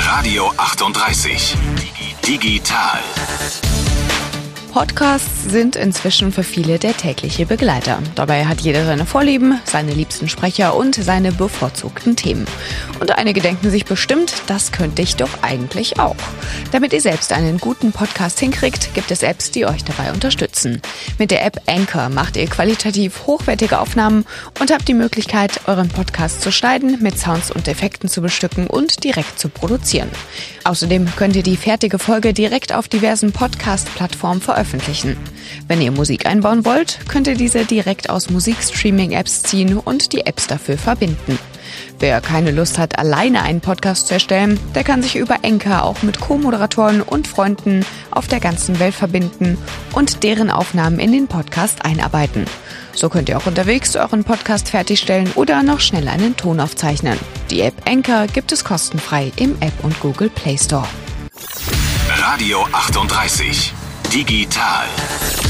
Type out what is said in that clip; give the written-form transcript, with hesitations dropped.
Radio 38. Digital. Podcasts sind inzwischen für viele der tägliche Begleiter. Dabei hat jeder seine Vorlieben, seine liebsten Sprecher und seine bevorzugten Themen. Und einige denken sich bestimmt, das könnte ich doch eigentlich auch. Damit ihr selbst einen guten Podcast hinkriegt, gibt es Apps, die euch dabei unterstützen. Mit der App Anchor macht ihr qualitativ hochwertige Aufnahmen und habt die Möglichkeit, euren Podcast zu schneiden, mit Sounds und Effekten zu bestücken und direkt zu produzieren. Außerdem könnt ihr die fertige Folge direkt auf diversen Podcast-Plattformen veröffentlichen. Wenn ihr Musik einbauen wollt, könnt ihr diese direkt aus Musikstreaming-Apps ziehen und die Apps dafür verbinden. Wer keine Lust hat, alleine einen Podcast zu erstellen, der kann sich über Anchor auch mit Co-Moderatoren und Freunden auf der ganzen Welt verbinden und deren Aufnahmen in den Podcast einarbeiten. So könnt ihr auch unterwegs euren Podcast fertigstellen oder noch schnell einen Ton aufzeichnen. Die App Anchor gibt es kostenfrei im App- und Google Play Store. Radio 38. Digital.